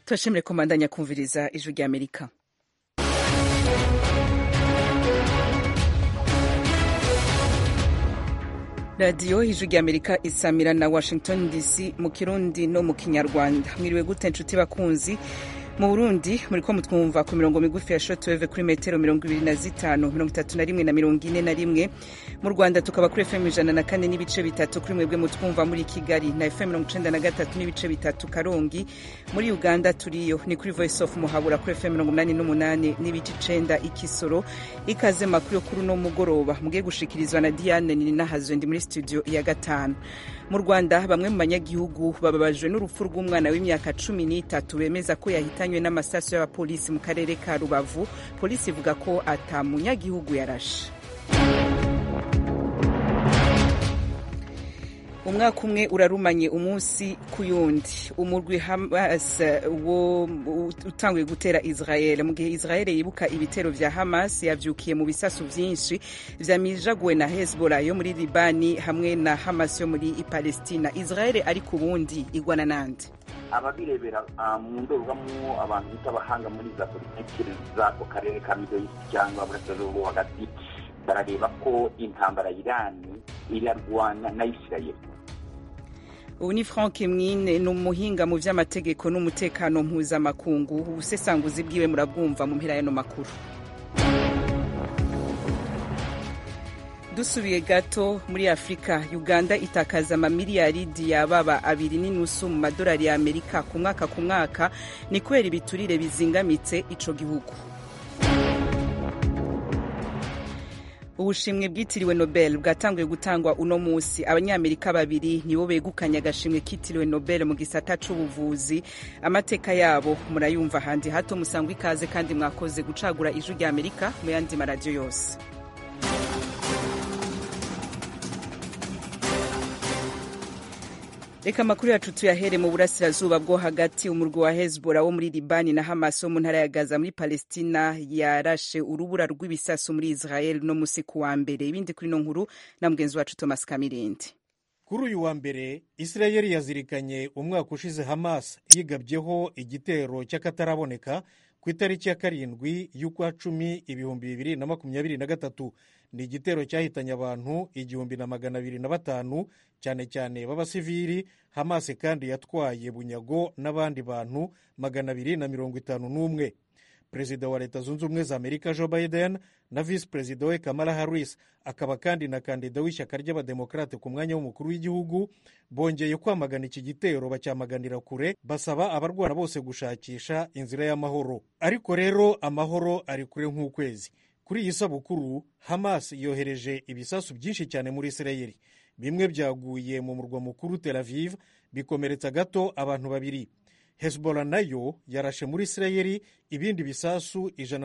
turashimire komandanya kumviriza ijwi rya Amerika. radiyo ijwi rya Amerika isamira na Washington DC mu Kirundi no mu Kinyarwanda. Mwiriwe gute nshuti bakunzi? Mu Burundi muriko mutwumva ku mirongo migufi ya shortwave kuri metero 25, 31 na 41. Mu Rwanda tukaba kuri FM 104 n'ibice bitatu kuri mwebwe mutwumva muri Kigali na FM 93 n'ibice bitatu Karongi. Muri Uganda turiyo ni kuri Voice of Muhabura kuri FM 88 n'ibice 9 Ikisoro. Ikaze makuru yo kuri no mugoroba mugiye gushikirizwa na Diane Ninahazwe ndi muri studio ya gatanu. Mu Rwanda bamwe mu banyagihugu bababajwe n'urupfu rw'umwana w'imyaka 13 bemeza ko yahitanywe n'amasasu y'abapolisi mu karere ka Rubavu. Polisi ivuga ko ata munyagihugu yarashe. Umwaka umwe urarumanye umunsi ku yundi umurwi Hamas wo utanguye gutera Israel. Mu gihe Israel yibuka ibitero vya Hamas yavyukiye mu bisasu vyinshi vyamijaguwe na Hezbollah yo muri Libani hamwe na Hamas yo muri Palestina. Israel ari ku bundi igwana nande ababirebera mu ndorwamo abantu bitabahanga muri za politiki zako karere ka Middle East cyangwa Burasirazuba hagati barareba ko intambara Irani irarwana na Israel. Ubu ni Frank Mwine n'umuhinga mu vy'amategeko n'umutekano mpuzamakungu. Ubusesanguzi bwiwe murabwumva mu mpera y'ano makuru. Dusubiye gato muri Afrika, Uganda itakaza amamiliyaridi y'ababa 2.5 mu madolari ya Amerika ku mwaka ni kubera ibiturire bizingamitse ico gihugu. Ubushimwe bwitiriwe Nobel bwatanguye gutangwa uno musi. Abanyamerika babiri nibo begukanye agashimwe kitiriwe Nobel mu gisata c'ubuvuzi. Amateka yabo murayumva handi hato. Musangwa ikaze kandi mwakoze gucagura ijwi rya Amerika mu yandi maradiyo yose. Reka makuru yacu tuyahere mu burasirazuba bwo hagati. Umurwi wa Hezbollah wo muri Libani na Hamas wo mu ntara ya Gaza muri Palestina yarashe urubura rw'ibisasu muri Israel no musi ku wa mbere. Ibindi kuri no nkuru na mugenzi wacu Thomas Kamirindi. Kuri uyu wa mbere Israel yazirikanye umwaka ushize Hamas yigabyeho igitero cy'akataraboneka ku itariki ya 7 y'ukwa 10 2023. Ni igitero cyahitanye abantu 1205 cyane cyane b'abasivili. Hamas kandi yatwaye bunyago n'abandi bantu 251. Perezida wa Leta Zunze Ubumwe za Amerika Joe Biden na Vice Perezida we Kamala Harris akaba kandi na kandida w'ishyaka ry'abademokrate ku mwanya w'umukuru w'igihugu bongeye kwamagana iki gitero, bacyamaganira kure, basaba abarwana bose gushakisha inzira y'amahoro. Ariko rero amahoro ari kure nk'ukwezi. Kuri iyi sabukuru Hamas yohereje ibisasu byinshi cyane muri Israel. Bimwe byaguye mu murwa mukuru Tel Aviv bikomeretsa gato abantu babiri. Hezbollah nayo yarashe muri Israel ibindi bisasu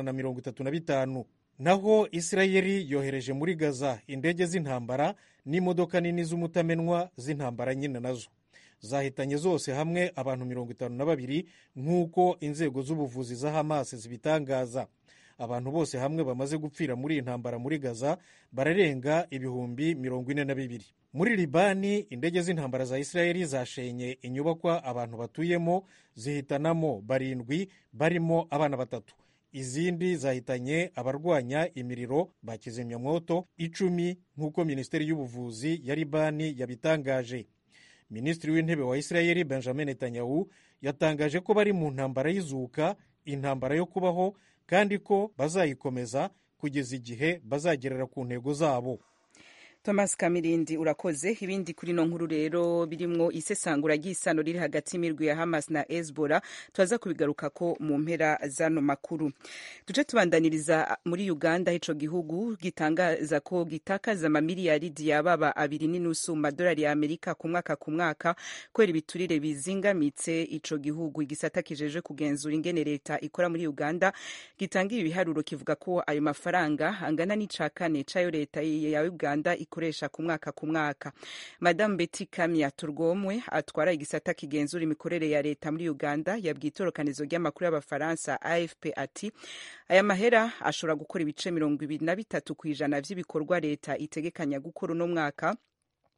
135. Naho Israel yohereje muri Gaza indege z'intambara n'imodoka nini z'umutamenwa z'intambara nyine nazo. Zahitanye zose hamwe abantu 52 nk'uko inzego z'ubuvuzi za Hamas zibitangaza. Abantu bose hamwe bamaze gupfira muri intambara muri Gaza bararenga 42,000. Muri Libani indege z'intambara za Israel zashenye inyubakwa abantu batuyemo, zihitanamo 7 barimo abana 3. Izindi zahitanye abarwanya imiriro bakizimya mwoto 10 nk'uko Minisiteri y'Ubuvuzi ya Libani yabitangaje. Minisitiri w'intebe wa Israel Benjamin Netanyahu yatangaje ko bari mu ntambara y'izuka, intambara yo kubaho, kandi ko bazayikomeza kugeza igihe bazagerera ku ntego zabo. Thomas Kamirindi urakoze. Ibindi kuri no nkuru rero birimwo isesangura ry'isano riri hagati y'imigwi ya Hamas na Hezbollah twaza kubigaruka ko mu mpera zano makuru. Tuje tubandaniriza muri Uganda. Ico gihugu gitangaza ko gitakaza amamiliyaridi y'ababa 2.5 mu madolari ya Amerika ku mwaka kwera ibiturire bizingamitse ico gihugu. Igisata kijeje kugenzura ingene leta ikora muri Uganda gitangira ibiharuro kivuga ko ayo mafaranga angana n'icakane cayo leta ya Uganda ikoresha ku mwaka. Madame Betty Kamya Turgomwe atwara igisata kigenzura imikorere ya leta muri Uganda yabwiye itorokanizo ry'amakuru y'abafaransa AFP ati aya mahera ashobora gukora ibice 23% vy'ibikorwa leta itegekanya gukora uno mwaka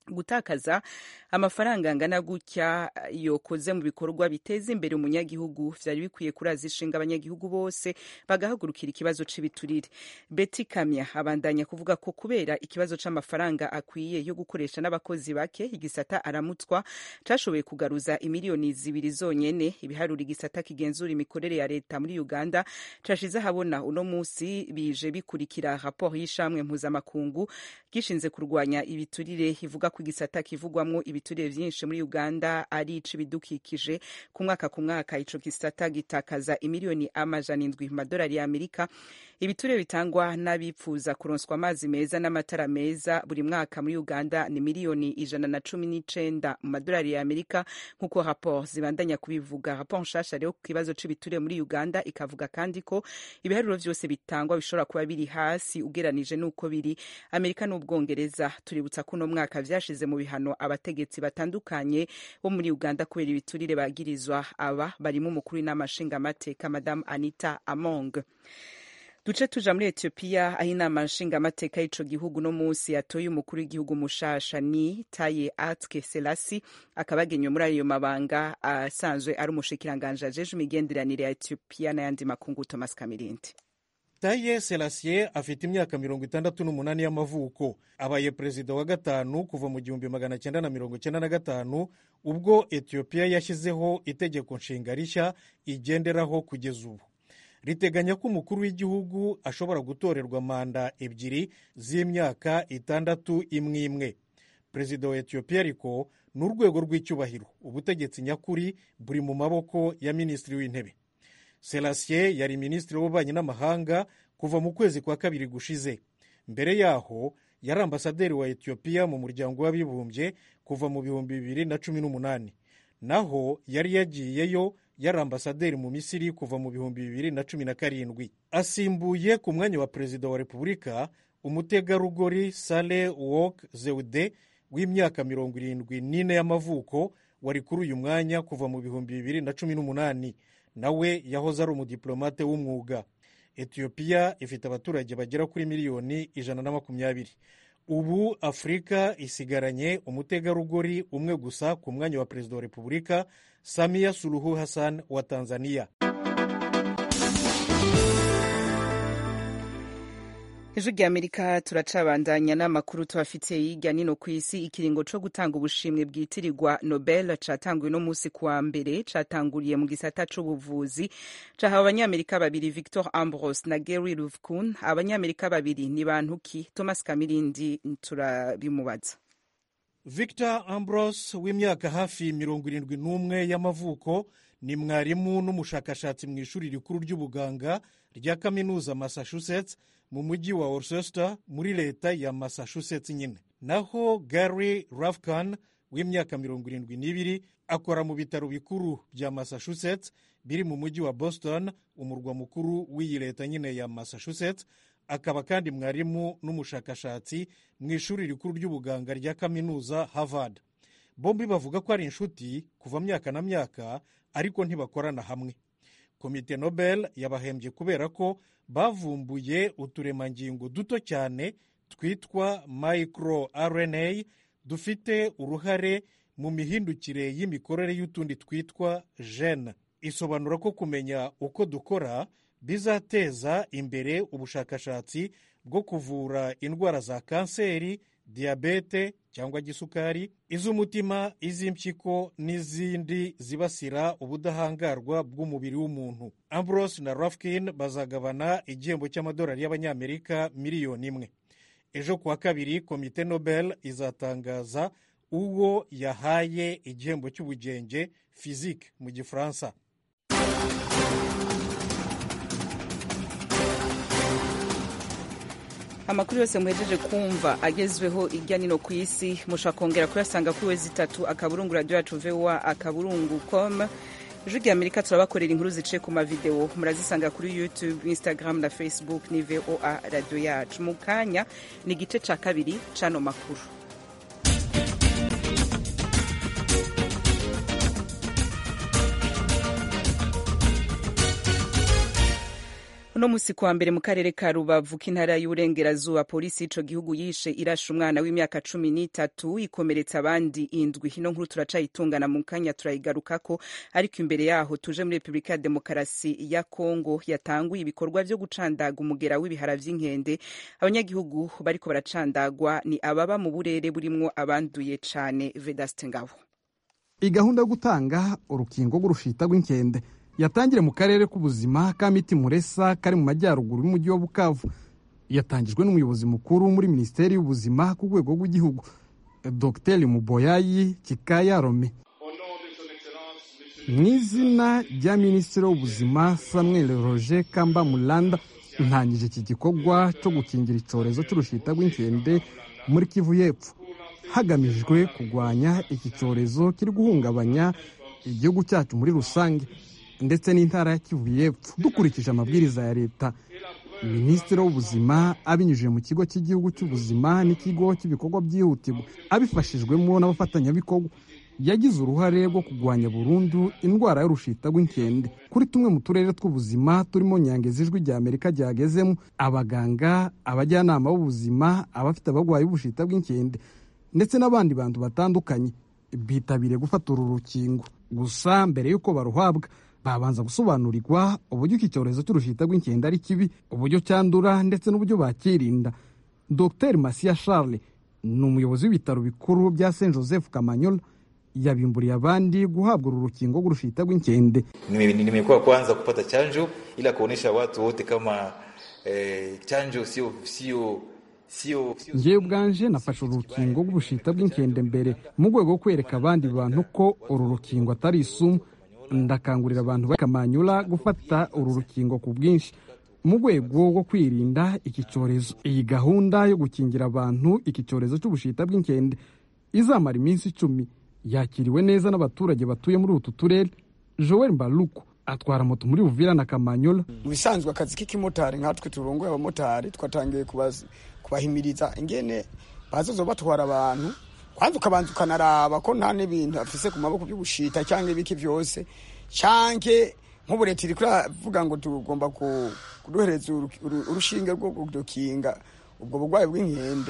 gutakaza amafaranga angana gutya yokoze mu bikorwa biteza imbere umunyagihugu vyari bikwiye kuraza ishinga abanyagihugu bose bagahagurukira ikibazo c'ibiturire. Betty Kamya abandanya kuvuga ko kubera ikibazo c'amafaranga akwiye yo gukoresha n'abakozi bake, igisata aramutswa cashoboye kugaruza imiliyoni 2 zonyene. Ibiharura igisata kigenzura imikorere ya leta muri Uganda cashize habona uno musi bije bikurikira rapport y'ishamwe mpuzamakungu gishinze kurwanya ibiturire ivuga ku gisata kivugwamwo ibiturire vyinshi muri Uganda ari ic'ibidukikije. Ku mwaka ico gisata gitakaza imiliyoni $700 madolari ya Amerika. Ibiturire bitangwa n'abipfuza kuronswa amazi meza n'amatara meza buri mwaka muri Uganda ni miliyoni 119 madolari ya Amerika, nkuko rapport zibandanya kubivuga. Rapport nshasha rero ku kibazo c'ibiturire muri Uganda ikavuga kandi ko ibiharuro vyose bitangwa bishobora kuba biri hasi ugeranije nuko biri Amerika n'Ubwongereza. Tuributsa ko no mwaka vyashize mu bihano abategetsi batandukanye bo muri Uganda kubera ibiturire bagirizwa. Aba barimo umukuru n'amashinga amateka Madame Anita Among. Duce tuja muri Ethiopia aho inama nshingamateka y'ico gihugu no musi yatoye umukuru w'igihugu mushasha ni Taye Atske Selassie, akabagenywe muri ayo mabanga asanzwe ari umushikiranganje ajeje imigenderanire ya Ethiopia n'ayandi makungu. Thomas Kamirindi. Taye Selassie afite imyaka 68 y'amavuko, abaye perezida wa gatanu kuva mu 1995 ubwo Ethiopia yashyizeho itegeko nshinga rishya igenderaho kugeza ubu. Riteganya ko umukuru w'igihugu ashobora gutorerwa manda 2 z'imyaka 6 imwe. Perezida wa Ethiopia ariko n'urwego rw'icyubahiro, ubutegetsi nyakuri buri mu maboko ya minisitiri w'intebe. Selassie yari minisitiri w'ububanyi n'amahanga kuva mu kwezi kwa kabiri gushize. Mbere yaho yari ambasaderi wa Ethiopia mu muryango w'abibumbye kuva mu 2018. Naho yari yagiyeyo yari ambasaderi mu Misiri kuva mu 2017. Asimbuye ku mwanya wa perezida wa Repubulika umutegarugori Saleh Work Zewde w'imyaka 74 y'amavuko wari kuri uyu mwanya kuva mu 2018. Nawe yahoze ari umudiplomate w'umwuga. Ethiopia ifite abaturage bagera kuri miliyoni 120. Ubu Afrika isigaranye umutegarugori umwe gusa ku mwanya wa perezida wa Repubulika, Samia Suluhu Hassan wa Tanzania. Ejo ry'Amerika turacabandanya n'amakuru tubafitiye hirya nino ku isi. Ikiringo co gutanga ubushimwe bwitirirwa Nobel catanguye no musi kuwa mbere, catanguriye mu gisata c'ubuvuzi. Cahawe abanyamerika babiri, Victor Ambros na Gary Ruvkun. Abanyamerika babiri ni bantu ki? Thomas Kamirindi turabimubaza. Victor Ambros w'imyaka hafi 71 y'amavuko ni mwarimu n'umushakashatsi mu ishuri rikuru ry'ubuganga rya kaminuza Massachusetts mu mujyi wa Worcester muri leta ya Massachusetts nyine. Naho Gary Ruvkun w'imyaka 72 akora mu bitaro bikuru bya Massachusetts biri mu mujyi wa Boston, umurwa mukuru w'iyi leta nyine ya Massachusetts. Akaba kandi mwarimu n'umushakashatsi mu ishuri rikuru ry'ubuganga rya kaminuza Harvard. Bombi bavuga ko ari inshuti kuva myaka na myaka, ariko ntibakorana hamwe. Komite Nobel yabahembye kubera ko bavumbuye uturemangingo duto cyane twitwa microRNA dufite uruhare mu mihindukire y'imikorere y'utundi twitwa gene. Isobanura ko kumenya uko dukora bizateza imbere ubushakashatsi bwo kuvura indwara za kanseri, diyabete cyangwa gisukari, iz'umutima, iz'impyiko n'izindi zibasira ubudahangarwa bw'umubiri w'umuntu. Ambros na Ruvkun bazagabana igihembo cy'amadolari y'abanyamerika miliyoni 1. Ejo kuwa kabiri komite Nobel izatangaza uwo yahaye igihembo cy'ubugenge physique mu gifaransa. Amakuru yose muhejeje kumva agezweho irya nino ku isi mushaka kongera kuyasanga kuri wezi3 akaburungu radio yacu voa.com. Ejo ry'Amerika turabakorera inkuru zice ku mavideo, murazisanga kuri YouTube, Instagram na Facebook ni VOA radio yacu. Mu kanya ni igice ca kabiri cano makuru. uno musi kwa mbere mu karere ka Rubavu k'intara y'Uburengerazuba polisi ico gihugu yishe irashe umwana w'imyaka 13 ikomeretsa abandi indwi. Ino nkuru turacayitungana mu kanya turayigarukako, ariko imbere yaho tuje muri Republika ya Demokarasi ya Kongo yatanguye ibikorwa vyo gucandaga umugera w'ibihara vy'inkende. Abanyagihugu bariko baracandagwa ni ababa mu burere burimwo abanduye cane. Vedaste Ngabo. Igahunda yo gutanga urukingo rw'urushita rw'inkende yatangire mu karere k'ubuzima ka Miti Muresa kari mu majyaruguru y'umujyi wa Bukavu. Yatangijwe n'umuyobozi mukuru muri Minisiteri y'Ubuzima ku rwego rw'igihugu, Dr Muboyayi Kikaya Rome. Mu izina rya Minisitiri w'Ubuzima Samuel Roger Kamba Mulanda ntangije iki gikorwa cyo gukingira icyorezo cy'urushita rw'inkende muri Kivu y'Epfo, hagamijwe kurwanya iki cyorezo kiri guhungabanya igihugu cyacu muri rusange ndetse n'intara ya Kivu y'Epfo. Dukurikije amabwiriza ya leta, Minisitiri w'Ubuzima abinyujije mu kigo cy'igihugu cy'ubuzima n'ikigo cy'ibikorwa byihutirwa abifashijwemo n'abafatanyabikorwa, yagize uruhare rwo kurwanya burundu indwara y'urushita rw'inkende kuri tumwe mu turere tw'ubuzima turimo Nyangezi ijwi rya Amerika ryagezemo. Abaganga, abajyanama b'ubuzima, abafite abarwayi b'ubushita bw'inkende ndetse n'abandi bantu batandukanye bitabiriye gufata uru rukingo. Gusa mbere y'uko baruhabwa babanza gusobanurirwa uburyo iki cyorezo cy'urushita rw'inkende ari kibi, uburyo cyandura ndetse n'uburyo bakirinda. Dr Masia Charles ni umuyobozi w'ibitaro bikuru bya Saint Joseph Kamanyola, yabimburiye abandi guhabwa uru rukingo rw'urushita rw'inkende. Nimekuwa kwanza kupata chanjo ila kuonesha watu wote kama chanjo sio Ngewe ubwanje nafashe urukingo rw'ubushita bw'inkende mbere mu rwego rwo kwereka abandi bantu ko uru rukingo atari isumu. Ndakangurira abantu bakamanyura gufata uru rukingo ku bwinshi mu rwego rwo kwirinda iki cyorezo. Iyi gahunda yo gukingira abantu iki cyorezo cy'ubushita bw'inkende izamara iminsi 10 yakiriwe neza n'abaturage batuye muri utu turere. Joel Mbaluku atwara moto muri Uvira na Kamanyola. Bisanzwe akazi k'ikimotari nkatwe turongoye abamotari twatangiye kubahimiriza ingene bazozo batwara abantu, kwanza ukabanza ukanaraba ko nta n'ibintu afise ku maboko by'ubushita cyangwa ibiki byose, cyanke nk'ubureti rikuvuga ngo tugomba kuduhereza urushinge rwo kudukinga ubwo burwayi bw'inkende.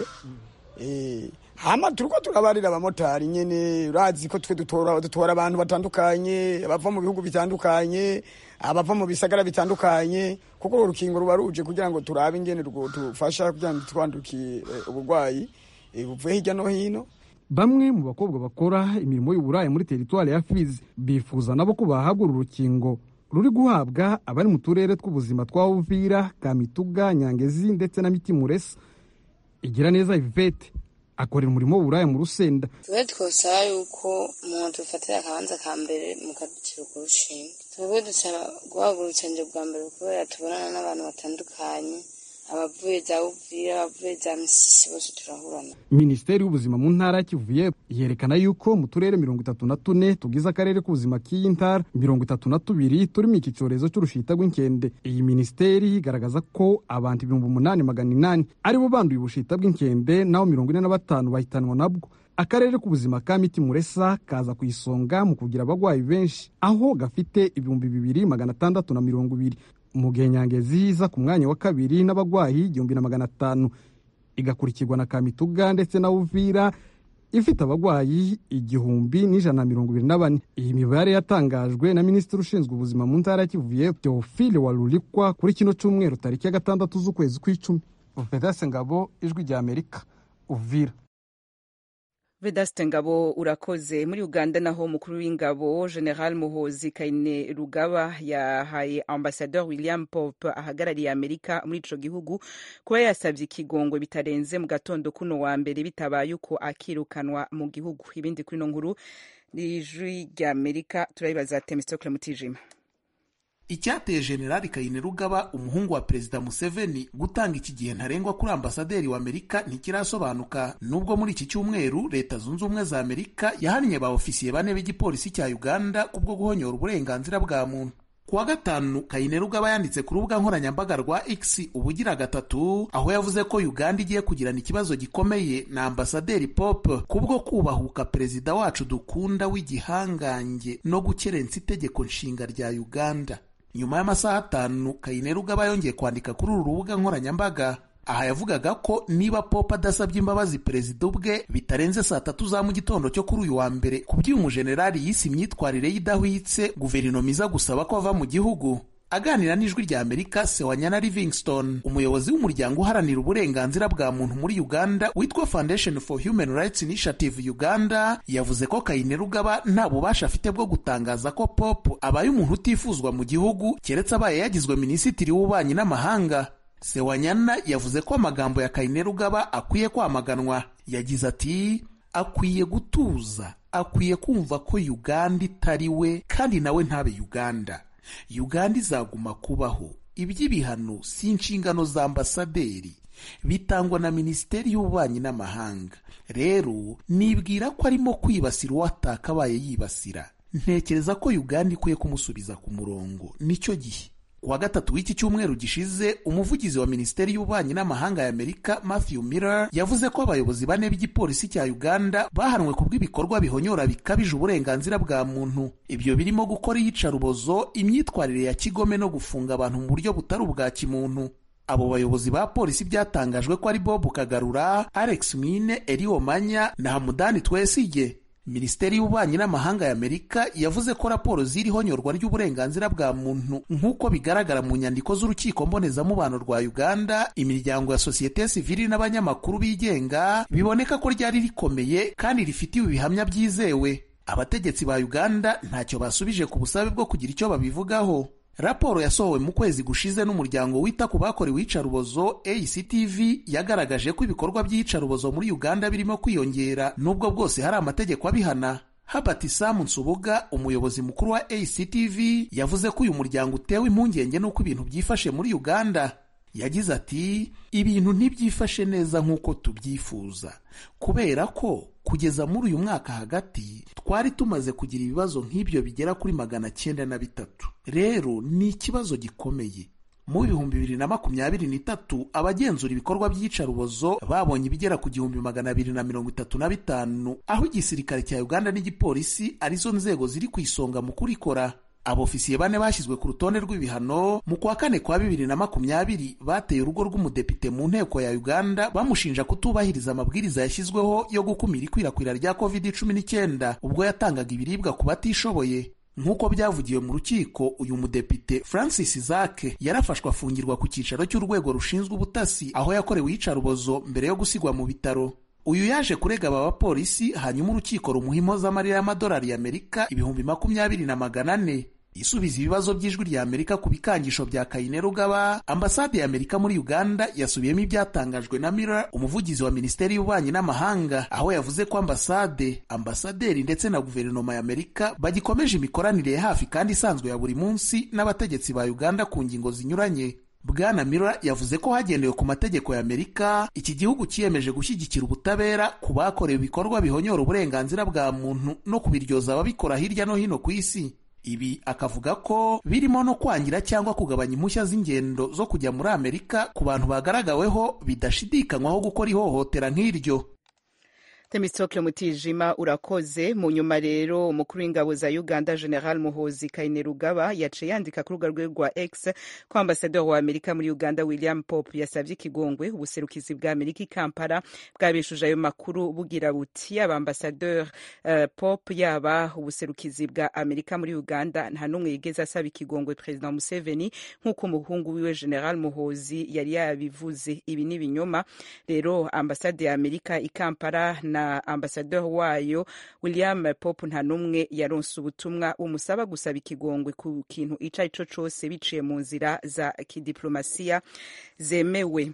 Hama turiko turabarira abamotari nyene, urazi ko twe dutora abantu batandukanye, abava mu bihugu bitandukanye, abava mu bisagara bitandukanye, kuko urukingo ruba ruje kugira ngo turabe ingene tufasha kugira ngo twanduki uburwayi buvuye hirya no hino. Bamwe mu bakobwa bakora imirimo y'uburayi muri teritwari ya Fizi bifuza nabo ko bahabwa urukingo ruri guhabwa abari mu turere tw'ubuzima twa Uvira, Kamituga, Nyangezi ndetse na Miti Muresa. Igira neza Yvette akorera umurimo w'uburayi mu Rusenda. Twe twosaba yuko umuntu ufatira akabanza ka mbere mu kadukira urwo rushinge. Twebwe dusaba guhabwa urukingo bwa mbere kubera tubonana n'abantu batandukanye, abavuye za Uvira, abavuye za Misisi, bose turahurana. Minisiteri y'Ubuzima mu ntara ya Kivu y'Epfo yerekana yuko mu turere 34 tugize akarere k'ubuzima k'iyi ntara 32 turimo iki cyorezo cy'urushita rw'inkende. Iyi minisiteri igaragaza ko abantu 8,800 aribo banduye ubushita bw'inkende, naho 45 bahitanwa nabwo. Akarere k'ubuzima ka Miti Muresa kaza ku isonga mu kugira abagwayi benshi, aho gafite 2,620. Mu gihe Nyangezi iza ku mwanya wa kabiri n'abagwayi 1,500, igakurikirwa na Kamituga ndetse na Uvira ifite abagwayi 1,124. Iyi mibare yatangajwe na Minisitiri ushinzwe ubuzima mu ntara ya Kivu y'Epfo Theophile Walulikwa kuri kino cyumweru tariki ya 6 z'ukwezi kw'icumi. Vedaste Ngabo, ijwi rya Amerika, Uvira. Vedaste Ngabo urakoze. Muri Uganda naho umukuru w'ingabo General Muhozi Kainerugaba yahaye Ambassadeur William Pope ahagarariye Amerika muri ico gihugu kuba yasavye ikigongwe bitarenze mu gatondo kuno wa mbere bitabaye uko akirukanwa mu gihugu. Ibindi kuri no nkuru n'ijwi rya Amerika turabibaza Temistocle Mutijima. Icyateye General Kainerugaba umuhungu wa Perezida Museveni gutanga iki gihe ntarengwa kuri ambasaderi wa Amerika ntikirasobanuka, nubwo muri iki cyumweru Leta Zunze Ubumwe za Amerika yahannye ba ofisiye 4 b'igipolisi cya Uganda kubwo guhonyora uburenganzira bwa muntu. Kuwa gatanu Kainerugaba yanditse ku rubuga nkoranyambaga rwa X ubugira 3 aho yavuze ko Uganda igiye kugirana ikibazo gikomeye na ambasaderi Pope kubwo kubahuka perezida wacu dukunda w'igihangange no gukerensa itegeko nshinga rya Uganda. nyuma y'amasaha 5 Kainerugaba yongeye kwandika kuri uru rubuga nkoranyambaga. Aha yavugaga ko niba Pope adasabye imbabazi perezida ubwe bitarenze saa 3 za mu gitondo cyo kuri uyu wa mbere, kuby'uyu mujenerali yise imyitwarire y'idahwitse, guverinoma iza gusaba ko ava mu gihugu. Aganira n'ijwi rya Amerika, Sewanyana Livingstone, umuyobozi w'umuryango uharanira uburenganzira bwa muntu muri Uganda witwa Foundation for Human Rights Initiative Uganda, yavuze ko Kainerugaba nta bubasha afite bwo gutangaza ko Pope abaye umuntu utifuzwa mu gihugu keretse abaye yagizwe minisitiri w'ububanyi n'amahanga. Sewanyana yavuze ko amagambo ya Kainerugaba akwiye kwamaganwa. Yagize ati, akwiye gutuza, akwiye kumva ko Uganda itari we kandi nawe ntabe Uganda. Uganda izaguma kubaho. Iby'ibihano si inshingano za ambasaderi, bitangwa na Minisiteri y'Ububanyi n'Amahanga. Rero nibwira ko arimo kwibasira uwatakabaye yibasira. Ntekereza ko Uganda ikwiye kumusubiza ku murongo. Nicyo gihe. Kuwa gatatu w'iki cyumweru gishize, umuvugizi wa Minisiteri y'Ububanyi n'Amahanga ya Amerika Matthew Miller yavuze ko abayobozi 4 b'igipolisi cya Uganda bahanwe kubw'ibikorwa bihonyora bikabije uburenganzira bwa muntu. Ibyo birimo gukora iyicarubozo, imyitwarire ya kigome no gufunga abantu mu buryo butari ubwa kimuntu. Abo bayobozi ba polisi byatangajwe ko ari Bob Kagarura, Alex Mine, Eli Omanya na Hamudani Twesige. Minisiteri y'Ububanyi n'Amahanga ya Amerika yavuze ko raporo ziriho nyorwa ry'uburenganzira bwa muntu nk'uko bigaragara mu nyandiko z'urukiko mbonezamubano rwa Uganda, imiryango ya sosiyete sivili n'abanyamakuru bigenga, biboneka ko ryari rikomeye kandi rifitiwe ibihamya byizewe. Abategetsi ba Uganda ntacyo basubije ku busabe bwo kugira icyo babivugaho. Raporo yasohowe mu kwezi gushize n'umuryango wita ku bakorewe iyicarubozo ACTV yagaragaje ko ibikorwa by'iyicarubozo muri Uganda birimo kwiyongera nubwo bwose hari amategeko abihana. Habati Sam Nsubuga, umuyobozi mukuru wa ACTV, yavuze ko uyu muryango utewe impungenge n'uko ibintu byifashe muri Uganda. Yagize ati, ibintu ntibyifashe neza nk'uko tubyifuza, kubera ko kugeza muri uyu mwaka hagati twari tumaze kugira ibibazo nk'ibyo bigera kuri 903. Rero ni ikibazo gikomeye. Mu 2023 abagenzura ibikorwa by'iyicarubozo babonye ibigera ku 235, aho igisirikare cya Uganda n'igipolisi arizo nzego ziri ku isonga mu kurikora. Abofisiye 4 bashyizwe ku rutonde rw'ibihano mu kwa 4 kwa 2020 bateye urugo rw'umudepite mu nteko ya Uganda bamushinja kutubahiriza amabwiriza yashyizweho yo gukumira ikwirakwira rya COVID-19 ubwo yatangaga ibiribwa ku batishoboye. Nk'uko byavugiwe mu rukiko, uyu mudepite Francis Zake yarafashwe afungirwa ku cyicaro cy'urwego rushinzwe ubutasi aho yakorewe iyicarubozo mbere yo gusigwa mu bitaro. Uyu yaje kurega aba bapolisi, hanyuma urukiko rumuha impozamarira y'amadolari y'Amerika 20,400. Isubiza ibibazo by'ijwi rya Amerika ku bikangisho bya Kainerugaba, ambasade ya Amerika muri Uganda yasubiyemo ibyatangajwe na Miller, umuvugizi wa Minisiteri y'Ububanyi n'Amahanga, aho yavuze ko ambasaderi ndetse na guverinoma ya Amerika bagikomeje imikoranire ya hafi kandi isanzwe ya buri munsi n'abategetsi ba Uganda ku ngingo zinyuranye. Bwana Miller yavuze ko hagendewe ku mategeko ya Amerika, iki gihugu cyiyemeje gushyigikira ubutabera ku bakorewe ibikorwa bihonyora uburenganzira bwa muntu no kubiryoza ababikora hirya no hino ku isi. Ibi akavuga ko birimo no kwangira cyangwa kugabanya impushya z'ingendo zo kujya muri Amerika ku bantu bagaragaweho bidashidikanywaho gukora ihohotera nk'iryo. Temistokle Mutijima, urakoze. Mu nyuma rero umukuru w'ingabo za Uganda General Muhoozi Kainerugaba yaciye yandika ku rubuga rwe rwa X ko ambasaderi wa Amerika muri Uganda William Pope yasabye ikigongwe ubuserukizi bwa Amerika i Kampala bwabishuje ayo makuru bugira buti yaba ambasaderi Pope yaba ubuserukizi bwa Amerika muri Uganda nta numwe yigeze asaba ikigongwe President Museveni nk'uko umuhungu wiwe General Muhoozi yari yabivuze. Ibi ni binyoma. Rero ambasade ya Amerika i Kampala na ambasaderi wayo William Pope nta numwe yaronse ubutumwa bumusaba gusaba ikigongwe ku kintu ico ari cyo cose biciye mu nzira za kidiplomasiya zemewe.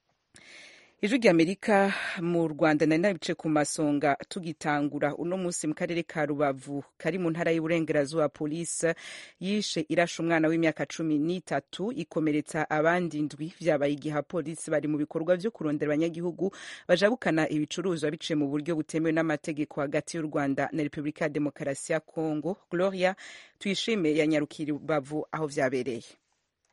Ijwi ry'Amerika mu Rwanda nari nabice ku masonga tugitangura uno munsi mu karere ka Rubavu kari mu ntara y'Uburengerazuba, polisi yishe irashe umwana w'imyaka 13 ikomeretsa abandi 7 vyabaye igihe polisi bari mu bikorwa vyo kurondera abanyagihugu bajabukana ibicuruzwa biciye mu buryo butemewe n'amategeko hagati y'u Rwanda na Repubulika ya Demokarasi ya Kongo. Gloria Tuyishime yanyarukira Rubavu aho vyabereye.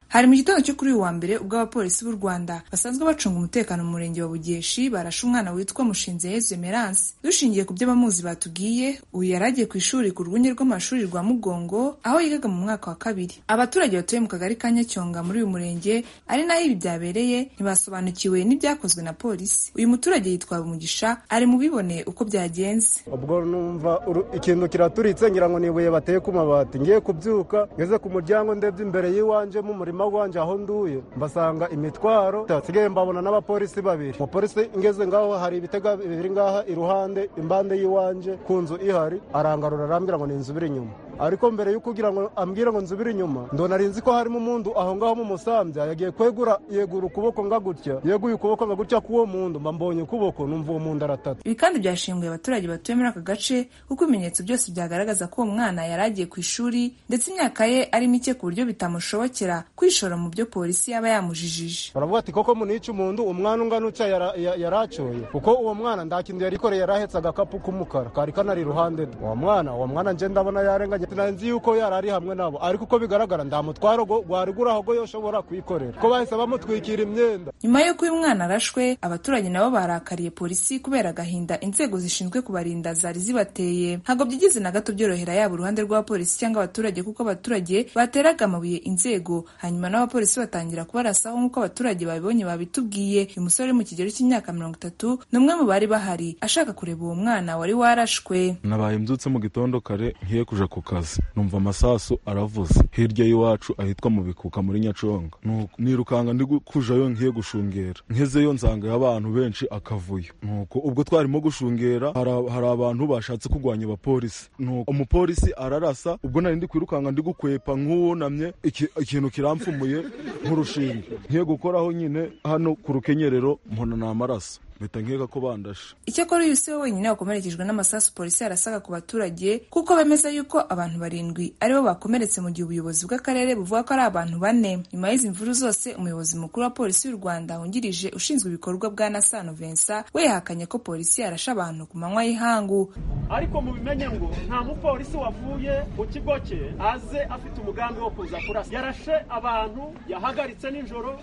Hari mu gitondo cyo kuri uyu wa mbere ubwo abapolisi b'u Rwanda basanzwe bacunga umutekano mu murenge wa Bugeshi barashe umwana witwa Mushinzeyezu Emerance. Dushingiye ku byo abamuzi batubwiye, uyu yari agiye ku ishuri ku rwunge rw'amashuri rwa Mugongo aho yigaga mu mwaka wa 2. Abaturage batuye mu kagari ka Nyacyonga muri uyu murenge ari naho ibi byabereye ntibasobanukiwe n'ibyakozwe na polisi. Uyu muturage yitwa Umugisha ari mu bibone uko byagenze. Ubwo numva ikintu kiraturitse ngira ngo nibuye bateye ku mabati, ngiye kubyuka ngeze ku muryango ndebye imbere yiwanje mu murima wanje aho nduye mbasanga imitwaro, sigaye mbabona n'abapolisi 2. Umupolisi ngeze ngaho hari ibitega bibiri ngaha iruhande imbande yiwanje ku nzu ihari, arangarura arambwira ngo ninzubire inyuma. Ariko mbere yo kugira ngo ambwira ngo nzubire inyuma ndona rinzi ko harimo umuntu aho ngaho mu Musambya yagiye yegura ukuboko ngagutya, yeguye ukuboko ngagutya kuwo muntu mbambonye ukuboko numva uwo muntu aratata. Ibi kandi byashinguye abaturage batuye muri aka gace kuko ibimenyetso byose byagaragaza ko uwo mwana yari agiye ku ishuri ndetse imyaka ye ari mike ku buryo bitamushobokera kwishora mu byo polisi yaba yamujijije. Baravuga ati koko munica umuntu umwana ungana uca yaracoye kuko uwo mwana ndakindu yarikoreye yarahetse agakapu k'umukara kari kanari iruhande uwo mwana nje ndabona yarenganye nzi yuko yarari hamwe nabo, ariko uko bigaragara ndamutwaro gwari guraho yoshobora kwikorera ko bahise bamutwikira imyenda. Nyuma y'uko uyu mwana arashwe, abaturage nabo barakariye polisi kubera agahinda inzego zishinzwe kubarinda zari zibateye. Ntabwo byigeze na gato byorohera yaba uruhande rw'abapolisi cyangwa abaturage kuko abaturage bateraga amabuye inzego, hanyuma n'abapolisi batangira kubarasaho nk'uko abaturage babibonye babitubwiye. Uyu musore uri mu kigero cy'imyaka 30 n'umwe mu bari bahari ashaka kureba uwo mwana wari warashwe. Nabaye mbyutse mu gitondo kare nkiye kuja ku kazi, numva amasasu aravuze hirya y'iwacu ahitwa mu Bikuka muri Nyacyonga. Nirukanga ndi kujayo nkiye gushungera, nkezeyo nsanga abantu benshi akavuyo. Nuko ubwo twarimo gushungera hari abantu bashatse kugwanya abapolisi, nuko umupolisi ararasa. Ubwo nari ndi kwirukanga ndi gukwepa nk'uwunamye ikintu kiramfumuye nk'urushinge, nkiye gukoraho nyine hano ku rukenyerero mpona n'amaraso bita nkeka ko bandashe. Icyakora uyu si we wenyine wakomerekejwe n'amasasu polisi yarasaga ku baturage kuko bemeza yuko abantu 7 aribo bakomeretse mu gihe ubuyobozi bw'akarere buvuga ko ari abantu 4. Nyuma y'izi mvuru zose, umuyobozi mukuru wa polisi y'u Rwanda wungirije ushinzwe ibikorwa bwa Nasano Vincent we yahakanye ko polisi yarashe abantu ku manywa y'ihangu. Ariko mubimenye ngo nta mupolisi wavuye mu kigo cye aze afite umugambi wo kuza kurasa. Yarashe abantu, yahagaritse nijoro.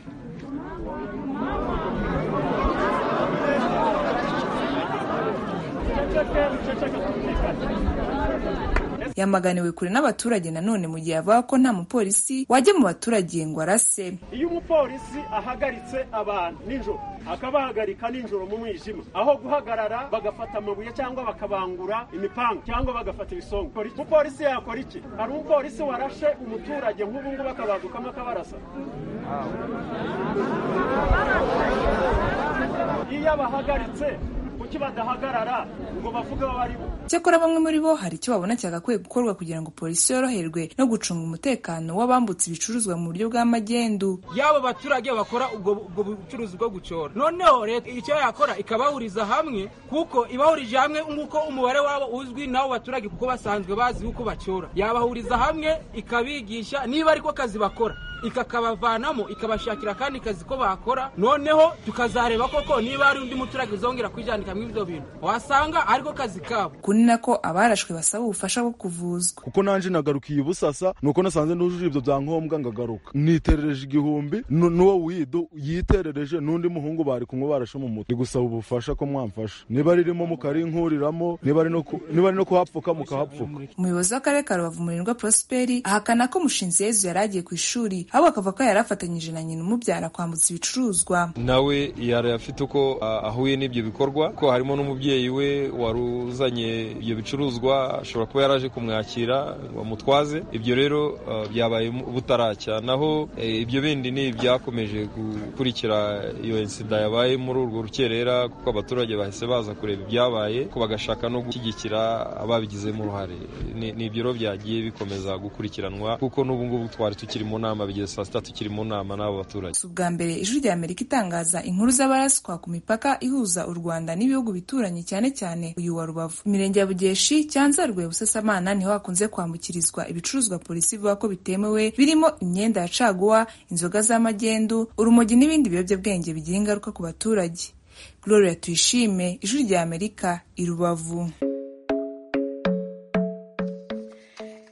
Yamaganiwe kure n'abaturage nanone mu gihe avuga ko nta mupolisi wajya mu baturage ngo arase. Iyo umupolisi ahagaritse abantu nijoro akabahagarika nijoro mu mwijima, aho guhagarara bagafata amabuye cyangwa bakabangura imipanga cyangwa bagafata ibisongo, umupolisi yakora iki? Hari umupolisi warashe umuturage nk'ubu ngubu akabadukamo akabarasa? Iyo abahagaritse kuki badahagarara ngo bavuge abo bari bo? Cyakora bamwe muri bo hari icyo babona cyagakwiye gukorwa kugira ngo polisi yoroherwe no gucunga umutekano w'abambutse ibicuruzwa mu buryo bw'amagendu. Yabo baturage bakora ubwo bucuruzi bwo gucora, noneho leta icyo yakora ikabahuriza hamwe kuko ibahurije hamwe nguko umubare wabo uzwi nabo baturage kuko basanzwe bazi uko bacora, yabahuriza hamwe ikabigisha niba ariko kazi bakora ikakabavanamo ikabashakira kandi kazi ko bakora, noneho tukazareba koko niba ari undi muturage uzongera kwijandika mu ibyo bintu wasanga ariko kazi kabo. Kuni nako abarashwe basaba ubufasha bwo kuvuzwa kuko nanje nagarukiye ubusasa nuko nasanze nujuje ibyo byangombwa ngagaruka niterereje 1000 n'uwo wido yiterereje n'undi muhungu bari kumwe barashe mu mutwe gusaba ubufasha ko mwamfasha niba ririmo mukarinkuriramo niba ari no kuhapfuka mukahapfuka. Umuyobozi w'akarere ka Rubavu Murindwa Prosperi ahakana ko Mushinzeyezu yari agiye ku ishuri ahubwo akavuga ko yari afatanyije na nyina umubyara kwambutsa ibicuruzwa. Nawe yari afite uko ahuye n'ibyo bikorwa ko harimo n'umubyeyi we waruzanye ibyo bicuruzwa ashobora kuba yaraje kumwakira bamutwaze. Ibyo rero byabaye butaracya, naho ibyo bindi ni byakomeje gukurikira iyo insida yabaye muri urwo rukerera kuko abaturage bahise baza kureba ibyabaye ko bagashaka no gushyigikira ababigizemo uruhare. Ni ibyo rero byagiye bikomeza gukurikiranwa kuko n'ubu ngubu twari tukiri mu nama bigeze saa sita tukiri mu nama n'abo baturage. Ubwa mbere Ijwi rya Amerika itangaza inkuru z'abaraswa ku mipaka ihuza u Rwanda n'ibihugu bituranye cyane cyane uyu wa Rubavu. Imirenge ya Bugeshi, Cyanzarwe, Busasamana niho hakunze kwambukirizwa ibicuruzwa polisi ivuga ko bitemewe birimo imyenda ya caguwa, inzoga z'amagendu, urumogi n'ibindi biyobyabwenge bigira ingaruka ku baturage. Gloria Tuyishime, Ijwi rya Amerika, i Rubavu.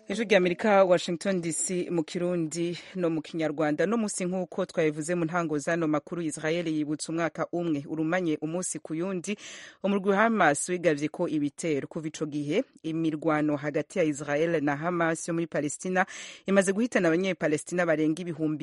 Ijwi ry'Amerika, Washington DC, mu Kirundi no mu Kinyarwanda. No musi nk'uko twabivuze mu ntango zano makuru, Israel yibutsa umwaka umwe urumanye umunsi ku yundi umurwi Hamas wigavye ko ibitero. Kuva ico gihe imirwano hagati ya Israel na Hamas yo muri Palestina imaze guhitana abanyepalestina barenga ibihumbi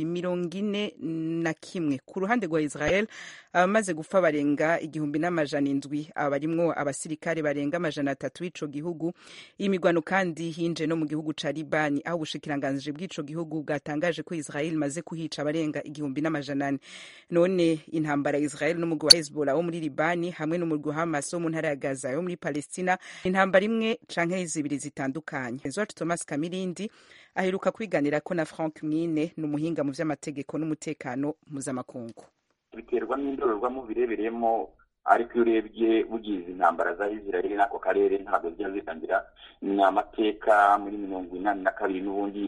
41. Ku ruhande rwa Israel abamaze gupfa barenga 1,700, abarimwo abasirikare barenga 300 b'ico gihugu. Iyi mirwano kandi hinje no mu gihugu ca Libani, aho ubushikiranganji bw'ico gihugu bwatangaje ko Israel imaze kuhica abarenga 1,400. None intambara ya Israel n'umugwi wa Hezbollah wo muri Libani hamwe n'umugwi wa Hamas wo mu ntara ya Gaza yo muri Palestina, intambara imwe canke zibiri zitandukanye. Ezot Thomas Kamirindi aheruka kwiganira ko na Frank Mwine, n'umuhinga mu vy'amategeko n'umutekano mpuzamakungu. Biterwa n'indorerwamo birebereyemo, ariko iyo urebye bugize intambara za Israel n'ako karere ntabwo zijya zitangira. Ni amateka muri 82 n'ubundi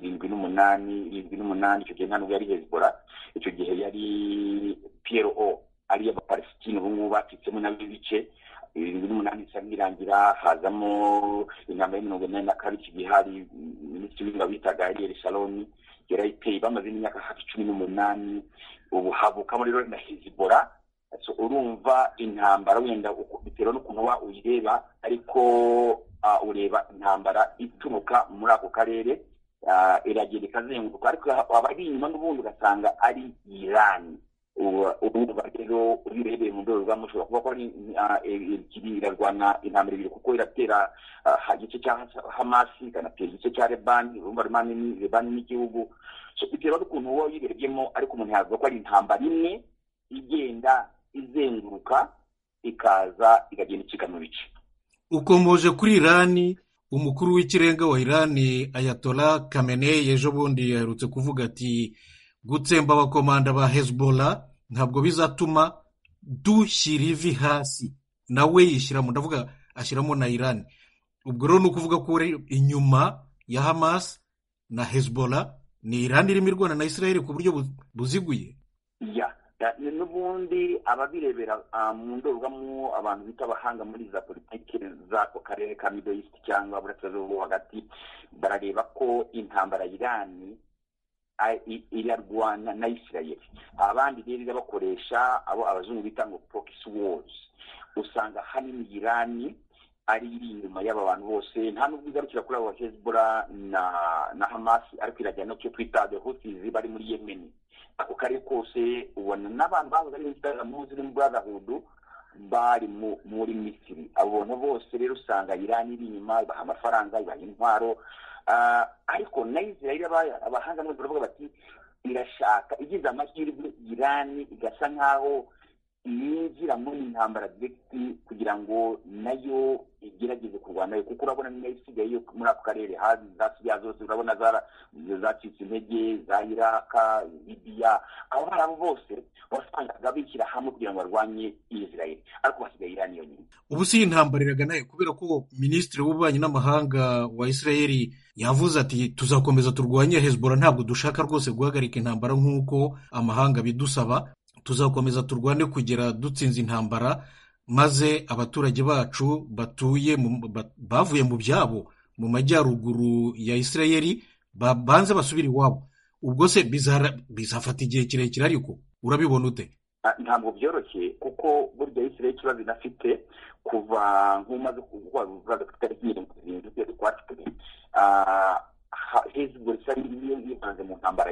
78 icyo gihe nta nubwo yari Hezbollah, icyo gihe yari PLO ari abapalestine ubu ngubu bacitsemo n'ibice 78 isa n'irangira, hazamo intambara ya 82 iki gihe hari minisitiri w'abitaga Ariel Sharon yarayiteye bamaze imyaka hafi 18, ubu habukamo rero na Hezbollah. So urumva intambara wenda bitewe n'ukuntu wa uyireba, ariko ureba intambara ituruka muri ako karere iragenda ikazenguruka, ariko abari inyuma n'ubundi ugasanga ari Iran. Urumva rero uyirebeye mu ndorerwamo ushobora kuba ko irarwana intambara ibiri, kuko iratera igice cya Hamas ikanatera igice cya Lebanon. Urumva Lebanon n'igihugu, so bitewe n'ukuntu wowe uyirebyemo, ariko umuntu yavuga ko ari intambara imwe igenda izenguruka ikaza ikagenda icika mu bice. Ukomoje kuri Irani, umukuru w'ikirenga wa Irani Ayatollah Khamenei ejo bundi yaherutse kuvuga ati gutsemba abakomanda ba Hezbollah ntabwo bizatuma dushyira ivi hasi. Nawe yishyiramo, ndavuga ashyiramo na Irani. Ubwo rero ni ukuvuga ko inyuma ya Hamas na Hezbollah ni Irani irimo irwana na Israel ku buryo buziguye. N'ubundi ababirebera mu ndorerwamo abantu bita abahanga muri za politiki z'ako karere ka Middle East cyangwa Burasirazuba hagati, barareba ko intambara Irani irarwana na Israel. Abandi rero bakoresha abo abazungu bita ngo proxy wars. Usanga hanini Irani ari inyuma y'aba bantu bose, nta nubwo igarukira kuri abo Hezbollah na Hamas, ariko irajya no cyo twita the Houthis bari muri Yemen. Ako karere kose ubona n'abantu bahoze ari insitara Muslim Brotherhood bari muri Misiri. Abo bantu bose rero usanga Irani iri inyuma, ibaha amafaranga, ibaha intwaro. Ariko na Israel abahanga n'abandi baravuga bati irashaka igize amahirwe Irani igasa nkaho yinjira muri intambara direct kugira ngo nayo igerageze kurwanayo, kuko urabona niyo isigaye muri ako karere hazi zasigaye zose, urabona zacitse intege za Iraq, Libya. Abo barabo bose wasangaga bishyira hamwe kugira ngo barwanye Israel, ariko basigaye Irani yonyine. Ubu si intambara iraganaye, kubera ko minisitiri w'ububanyi n'amahanga wa Israel yavuze ati tuzakomeza turwanye Hezbollah, ntabwo dushaka rwose guhagarika intambara nk'uko amahanga bidusaba, tuzakomeza turwane kugera dutsinze intambara, maze abaturage bacu batuye bavuye mu byabo mu majyaruguru ya Israel banze basubira iwabo. Ubwo se bizafata igihe kirekire, ariko urabibona ute? Ntabwo byoroshye, kuko burya Israel ikibazo inafite kuva nk'umaze kuvuga tutari kwa Hezbollah yibanze mu ntambara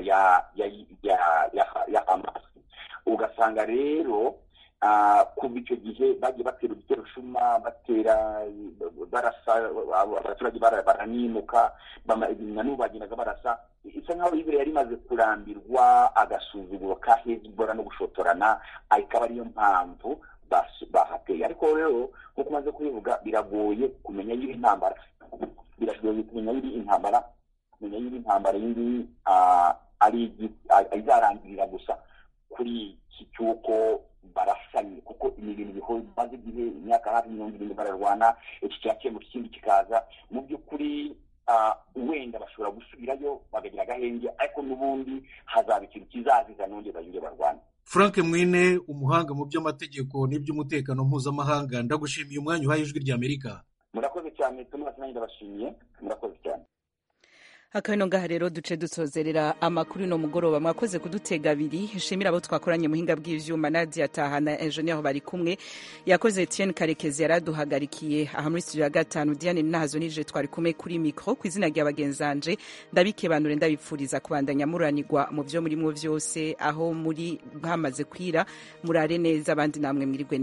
ya Hamas. Ugasanga rero kuva icyo gihe bagiye batera udutero shuma, batera barasa abaturage, baranimuka, n'ubu bagendaga barasa. Isa nkaho Israel yari imaze kurambirwa agasuzuguro ka Hezbollah no gushotorana, ikaba ariyo mpamvu bahateye. Ariko rero nk'uko umaze kubivuga, biragoye kumenya y'iyi intambara, biragoye kumenya y'iyi intambara, kumenya y'iyi intambara yindi ari izarangirira gusa kuri iki cyuko barasanye, kuko ni ibintu bimaze igihe imyaka hafi 70 bararwana, iki cyakemura ikindi kikaza. Mu by'ukuri wenda bashobora gusubirayo bagagira agahenge, ariko n'ubundi hazaba ikintu kizaziza nongeye bayinge barwana. Frank Mwine, umuhanga mu by'amategeko n'iby'umutekano mpuzamahanga, ndagushimiye umwanya uhaye Ijwi ry'Amerika. Murakoze cyane, Thomas, nanjye ndabashimiye, murakoze cyane. akabino ngaha rero duce dusozerera amakuru no mugoroba mwakoze kudutega abiri nshimira abo twakoranye muhinga bw'ivyuma Nadia Tahana engineer bari kumwe yakoze Etienne Karekezi yaraduhagarikiye aha muri studio ya 5 Diane Nazo nije twari kumwe kuri micro kwizina rya bagenzanje ndabikebanure ndabipfuriza kubandanya muranirwa mu byo muri mwo vyose aho muri hamaze kwira murare neza abandi namwe mwirigwe